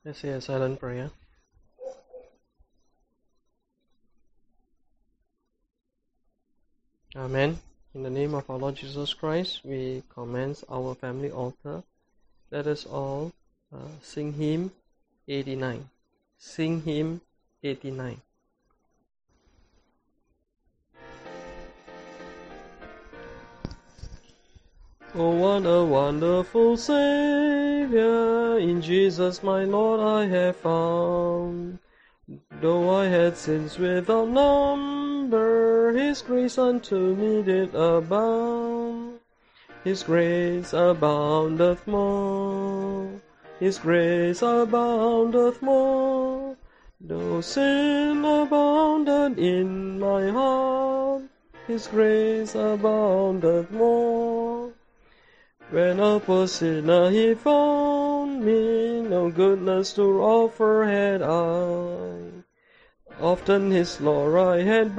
Let's say a silent prayer. Amen. In the name of our Lord Jesus Christ, we commence our family altar. Let us all sing hymn 89. Sing hymn 89. Oh, what a wonderful Saviour, in Jesus my Lord I have found. Though I had sins without number, His grace unto me did abound. His grace aboundeth more, His grace aboundeth more. Though sin abounded in my heart, His grace aboundeth more. When a poor sinner He found me, no goodness to offer had I. Often His law I had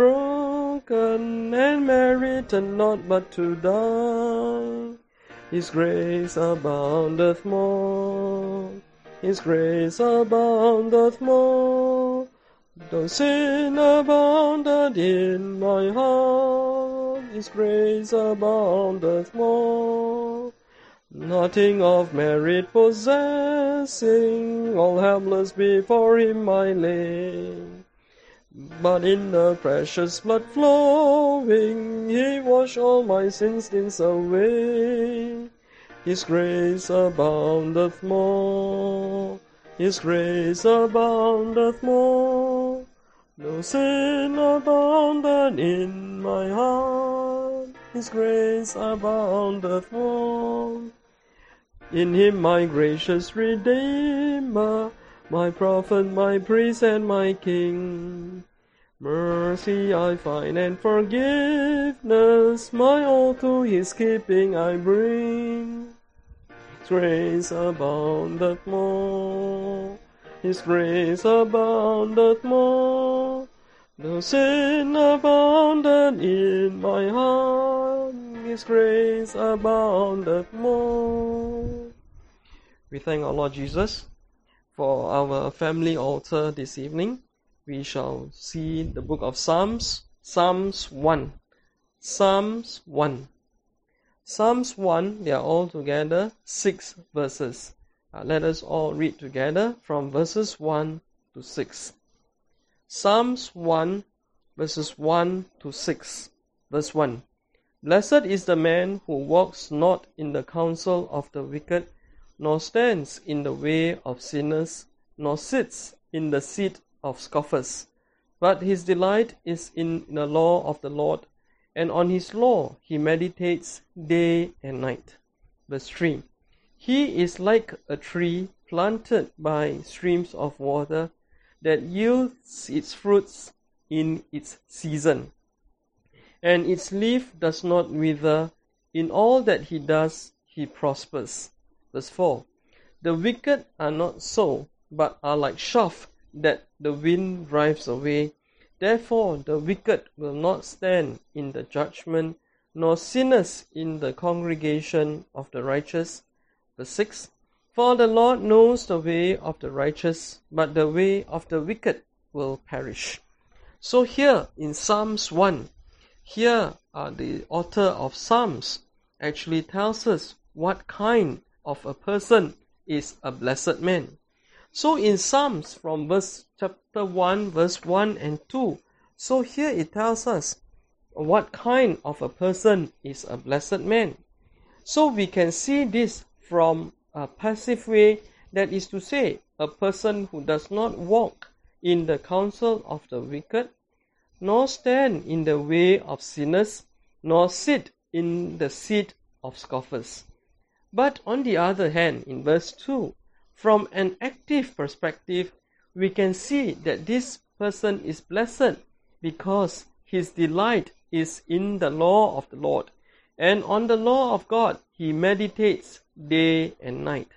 broken, and merited not but to die. His grace aboundeth more, His grace aboundeth more. Though sin abounded in my heart, His grace aboundeth more. Nothing of merit possessing, all helpless before Him I lay. But in the precious blood flowing, He washed all my sins away. His grace aboundeth more, His grace aboundeth more. No sin abounded in my heart, His grace aboundeth more. In Him my gracious Redeemer, my prophet, my priest, and my king. Mercy I find and forgiveness, my all to His keeping I bring. His grace aboundeth more, His grace aboundeth more. No sin abounded in my heart, His grace aboundeth more. We thank our Lord Jesus for our family altar this evening. We shall see the book of Psalms, Psalms 1. Psalms 1. Psalms 1, they are all together 6 verses. Let us all read together from verses 1 to 6. Psalms 1, verses 1 to 6. Verse 1. Blessed is the man who walks not in the counsel of the wicked, nor stands in the way of sinners, nor sits in the seat of scoffers. But his delight is in the law of the Lord, and on his law he meditates day and night. Verse 3. He is like a tree planted by streams of water, that yields its fruits in its season, and its leaf does not wither. In all that he does, he prospers. Verse 4. The wicked are not so, but are like chaff that the wind drives away. Therefore the wicked will not stand in the judgment, nor sinners in the congregation of the righteous. Verse 6. For the Lord knows the way of the righteous, but the way of the wicked will perish. So here in Psalms 1, here the author of Psalms actually tells us what kind of a person is a blessed man. So in Psalms from chapter 1, verse 1 and 2, so here it tells us what kind of a person is a blessed man. So we can see this from a passive way, that is to say, a person who does not walk in the counsel of the wicked, nor stand in the way of sinners, nor sit in the seat of scoffers. But on the other hand, in verse 2, from an active perspective, we can see that this person is blessed because his delight is in the law of the Lord, and on the law of God he meditates day and night.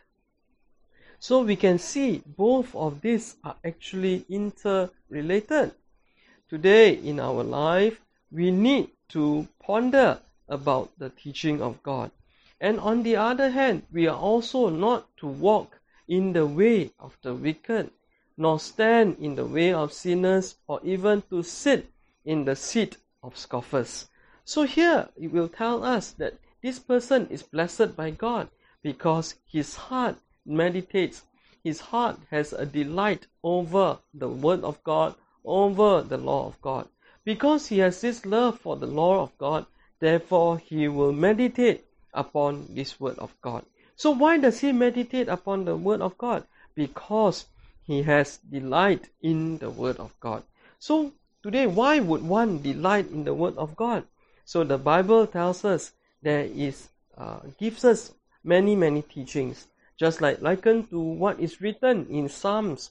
So we can see both of these are actually interrelated. Today in our life, we need to ponder about the teaching of God. And on the other hand, we are also not to walk in the way of the wicked, nor stand in the way of sinners, or even to sit in the seat of scoffers. So here it will tell us that this person is blessed by God because his heart meditates, his heart has a delight over the word of God, over the law of God. Because he has this love for the law of God, therefore he will meditate upon this word of God. So why does he meditate upon the word of God? Because he has delight in the word of God. So today, why would one delight in the word of God? So the Bible tells us gives us many teachings, just likened to what is written in Psalms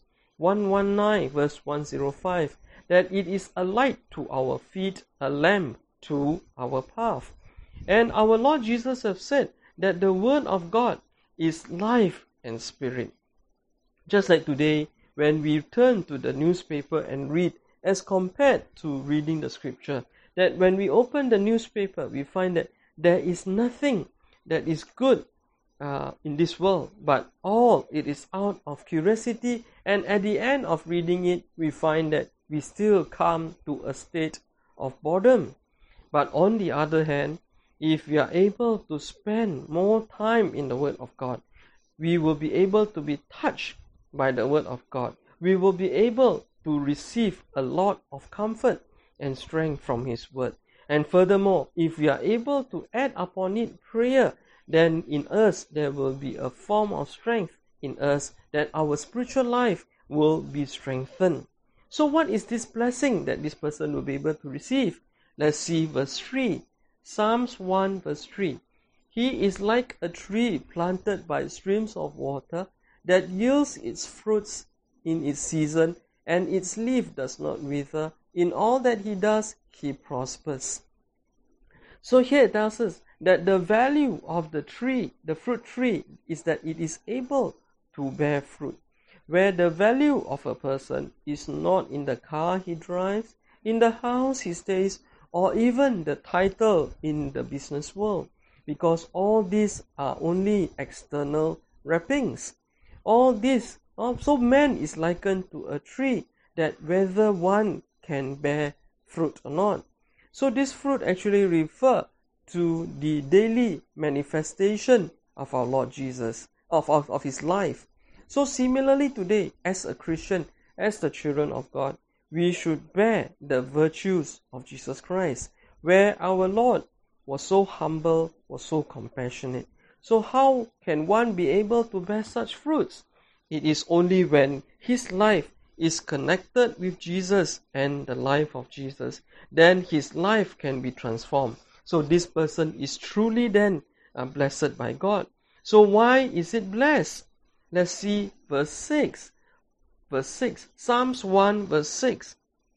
119 verse 105, that it is a light to our feet, a lamp to our path. And our Lord Jesus has said that the word of God is life and spirit. Just like today, when we turn to the newspaper and read, as compared to reading the scripture, that when we open the newspaper, we find that there is nothing that is good in this world, but all it is out of curiosity, and at the end of reading it, we find that we still come to a state of boredom. But on the other hand, if we are able to spend more time in the Word of God, we will be able to be touched by the Word of God. We will be able to receive a lot of comfort and strength from His Word. And furthermore, if we are able to add upon it prayer, then in us there will be a form of strength in us, that our spiritual life will be strengthened. So what is this blessing that this person will be able to receive? Let's see verse 3. Psalms 1 verse 3. He is like a tree planted by streams of water that yields its fruits in its season, and its leaf does not wither. In all that he does, he prospers. So here it tells us that the value of the tree, the fruit tree, is that it is able to bear fruit. Where the value of a person is not in the car he drives, in the house he stays, or even the title in the business world, because all these are only external wrappings. All this, so man is likened to a tree, that whether one can bear fruit or not. So this fruit actually refers to the daily manifestation of our Lord Jesus, of His life. So similarly today, as a Christian, as the children of God, we should bear the virtues of Jesus Christ, where our Lord was so humble, was so compassionate. So how can one be able to bear such fruits? It is only when his life is connected with Jesus and the life of Jesus, then his life can be transformed. So this person is truly then blessed by God. So why is it blessed? Let's see verse 6. Verse 6, Psalms 1 verse 6.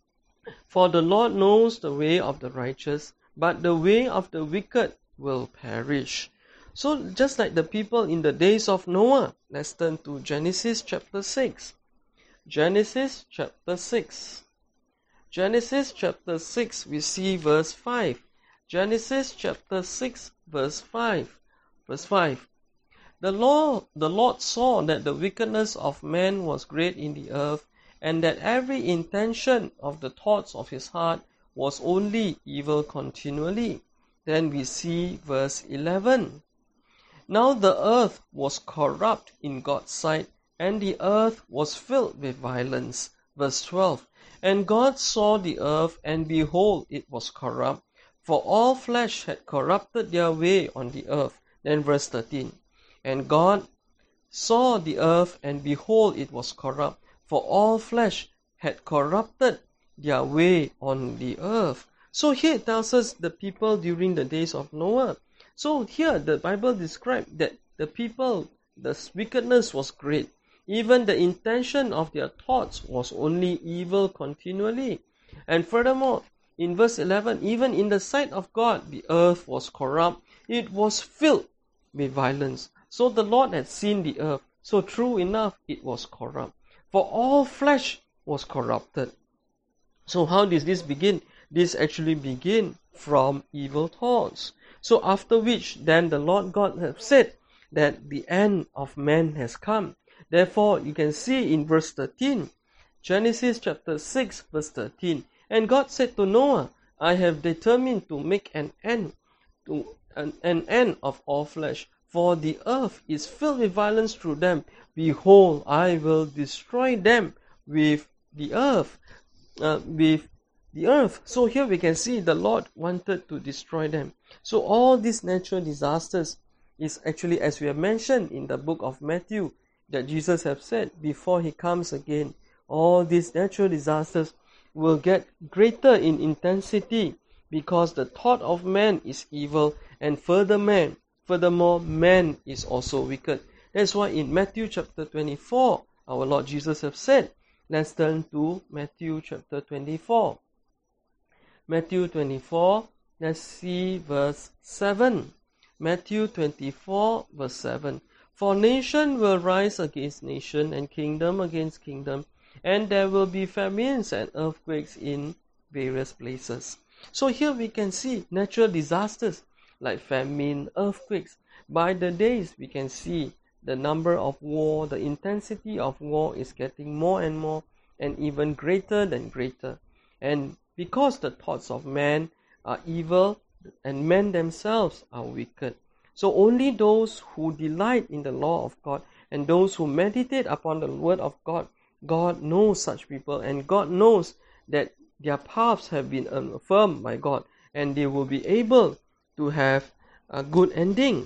For the Lord knows the way of the righteous, but the way of the wicked will perish. So just like the people in the days of Noah, let's turn to Genesis chapter 6. Genesis chapter 6. Genesis chapter 6, we see verse 5. Genesis chapter 6 verse 5. Verse 5. The Lord saw that the wickedness of man was great in the earth, and that every intention of the thoughts of his heart was only evil continually. Then we see verse 11. Now the earth was corrupt in God's sight, and the earth was filled with violence. Verse 12. And God saw the earth, and behold, it was corrupt, for all flesh had corrupted their way on the earth. Then verse 13. And God saw the earth, and behold, it was corrupt, for all flesh had corrupted their way on the earth. So here it tells us the people during the days of Noah. So here the Bible describes that the people, the wickedness was great. Even the intention of their thoughts was only evil continually. And furthermore, in verse 11, even in the sight of God, the earth was corrupt. It was filled with violence. So the Lord had seen the earth. So true enough, it was corrupt. For all flesh was corrupted. So how does this begin? This actually begin from evil thoughts. So after which, then the Lord God has said that the end of man has come. Therefore, you can see in verse 13, Genesis chapter 6 verse 13, and God said to Noah, I have determined to make an end of all flesh, for the earth is filled with violence through them. Behold, I will destroy them with the earth. So here we can see the Lord wanted to destroy them. So all these natural disasters is actually, as we have mentioned in the book of Matthew, that Jesus have said before he comes again, all these natural disasters will get greater in intensity because the thought of man is evil, and furthermore man is also wicked. That's why in Matthew chapter 24, our Lord Jesus have said, let's turn to Matthew chapter 24. Matthew 24, let's see verse 7. Matthew 24 verse 7. For nation will rise against nation, and kingdom against kingdom, and there will be famines and earthquakes in various places. So here we can see natural disasters like famine, earthquakes. By the days we can see the number of war, the intensity of war is getting more and more, and even greater than greater. And because the thoughts of man are evil, and men themselves are wicked. So only those who delight in the law of God and those who meditate upon the word of God, God knows such people, and God knows that their paths have been affirmed by God, and they will be able to have a good ending.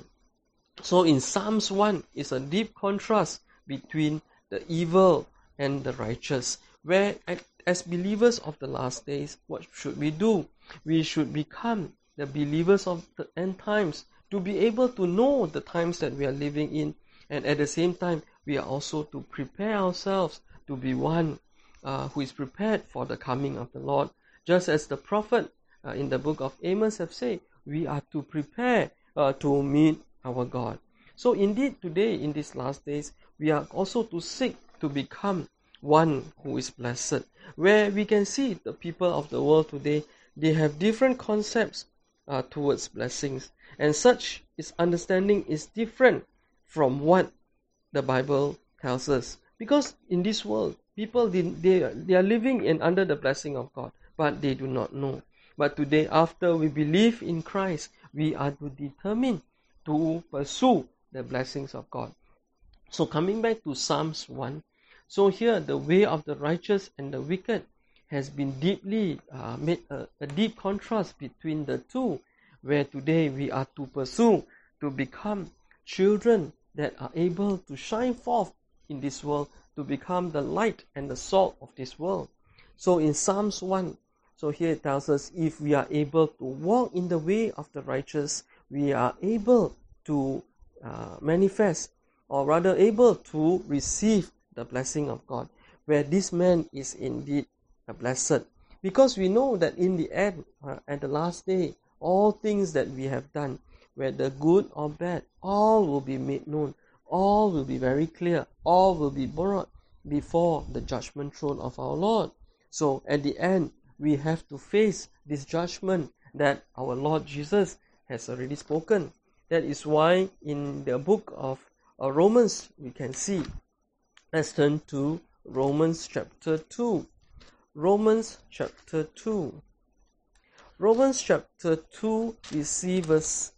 So in Psalms 1 is a deep contrast between the evil and the righteous, where as believers of the last days, what should we do? We should become the believers of the end times, to be able to know the times that we are living in, and at the same time we are also to prepare ourselves to be one who is prepared for the coming of the Lord. Just as the prophet in the book of Amos have said, we are to prepare to meet our God. So indeed today in these last days, we are also to seek to become one who is blessed, where we can see the people of the world today, they have different concepts towards blessings, and such is understanding is different from what the Bible tells us. Because in this world, people they are living in under the blessing of God, but they do not know. But today, after we believe in Christ, we are to determine to pursue the blessings of God. So coming back to Psalms 1, so here the way of the righteous and the wicked has been deeply made a deep contrast between the two, where today we are to pursue to become children that are able to shine forth in this world, to become the light and the salt of this world. So in Psalms 1, so here it tells us, if we are able to walk in the way of the righteous, we are able to manifest, or rather able to receive the blessing of God, where this man is indeed blessed. Because we know that in the end, at the last day, all things that we have done, whether good or bad, all will be made known. All will be very clear. All will be brought before the judgment throne of our Lord. So at the end, we have to face this judgment that our Lord Jesus has already spoken. That is why in the book of Romans, we can see. Let's turn to Romans chapter 2. Romans chapter 2. Romans chapter 2, we see verse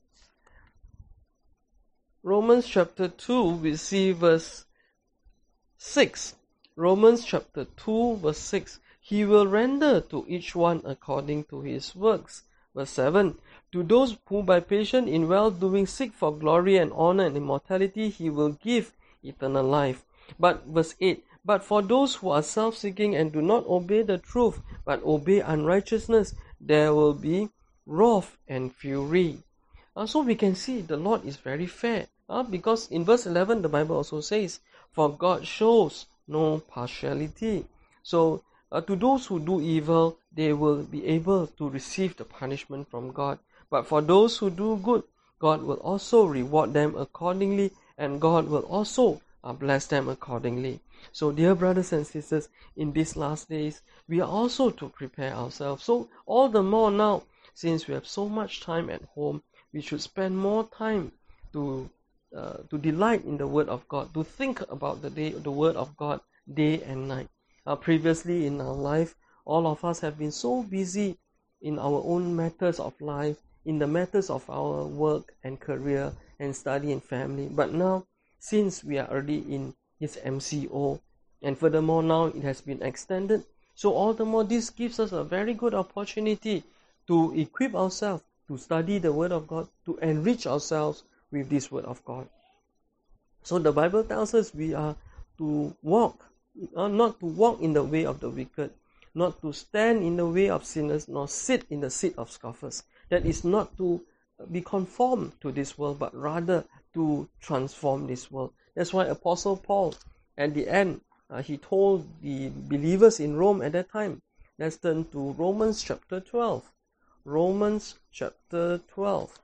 Romans chapter 2, we see verse 6. Romans chapter 2, verse 6. He will render to each one according to his works. Verse 7. To those who by patience in well-doing seek for glory and honor and immortality, he will give eternal life. But verse 8. But for those who are self-seeking and do not obey the truth, but obey unrighteousness, there will be wrath and fury. So we can see the Lord is very fair. Because in verse 11, the Bible also says, for God shows no partiality. So to those who do evil, they will be able to receive the punishment from God. But for those who do good, God will also reward them accordingly, and God will also bless them accordingly. So dear brothers and sisters, in these last days, we are also to prepare ourselves. So all the more now, since we have so much time at home, we should spend more time to to delight in the Word of God, to think about the Word of God day and night. Previously in our life, all of us have been so busy in our own matters of life, in the matters of our work and career and study and family. But now, since we are already in His MCO, and furthermore now it has been extended, so all the more this gives us a very good opportunity to equip ourselves, to study the Word of God, to enrich ourselves with this Word of God. So the Bible tells us we are to walk, not to walk in the way of the wicked, not to stand in the way of sinners, nor sit in the seat of scoffers. That is not to be conformed to this world, but rather to transform this world. That's why Apostle Paul, at the end, he told the believers in Rome at that time. Let's turn to Romans chapter 12. Romans chapter 12.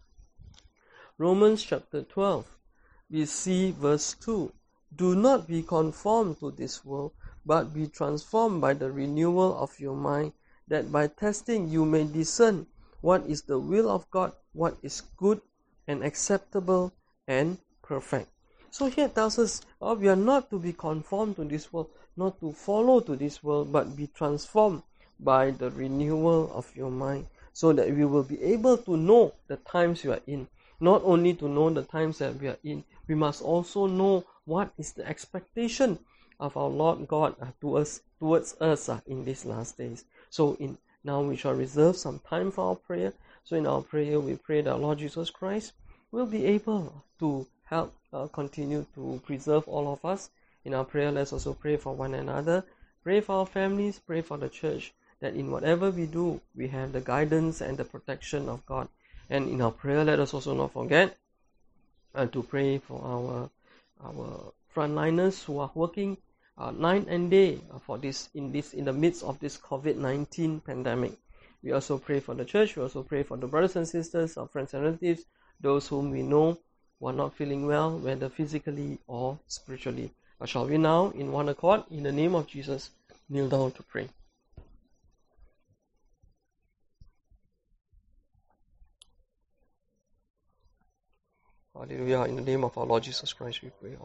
Romans chapter 12. We see verse 2. Do not be conformed to this world, but be transformed by the renewal of your mind, that by testing you may discern what is the will of God, what is good and acceptable and perfect. So here it tells us we are not to be conformed to this world, not to follow to this world, but be transformed by the renewal of your mind, so that we will be able to know the times we are in. Not only to know the times that we are in, we must also know what is the expectation of our Lord God towards us in these last days. So now we shall reserve some time for our prayer. So in our prayer, we pray that our Lord Jesus Christ will be able to help continue to preserve all of us. In our prayer, let's also pray for one another. Pray for our families, pray for the church, that in whatever we do, we have the guidance and the protection of God. And in our prayer, let us also not forget to pray for our frontliners who are working night and day for this in the midst of this COVID-19 pandemic. We also pray for the church. We also pray for the brothers and sisters, our friends and relatives, those whom we know who are not feeling well, whether physically or spiritually. But shall we now, in one accord, in the name of Jesus, kneel down to pray. Hallelujah. In the name of our Lord Jesus Christ, we pray.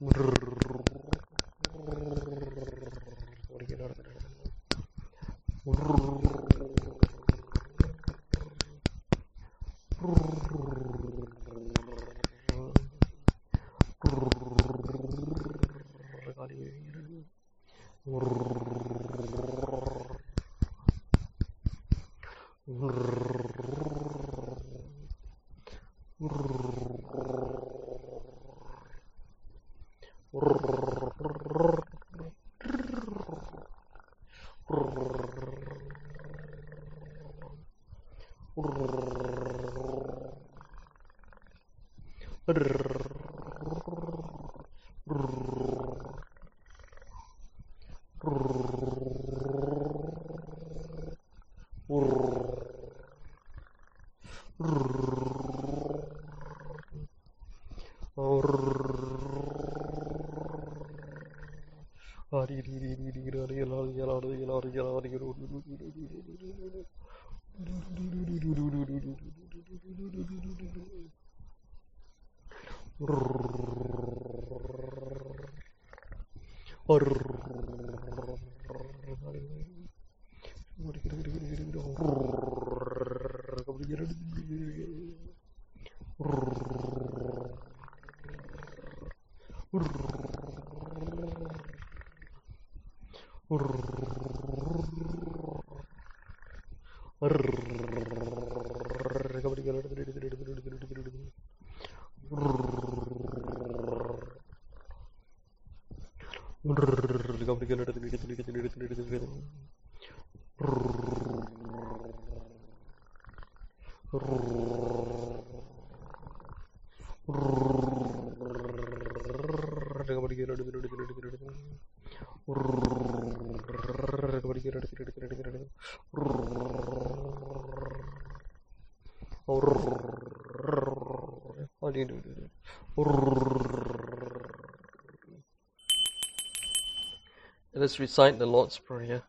Let us recite the Lord's Prayer.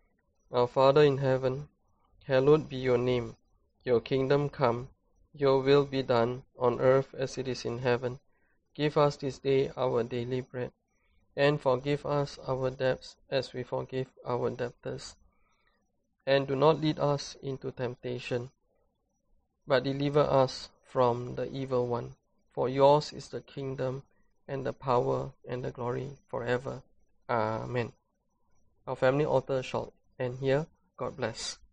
Our Father in heaven, hallowed be your name. Your kingdom come, your will be done, on earth as it is in heaven. Give us this day our daily bread, and forgive us our debts as we forgive our debtors. And do not lead us into temptation, but deliver us from the evil one. For yours is the kingdom, and the power, and the glory forever. Amen. Our family altar shall end here. God bless.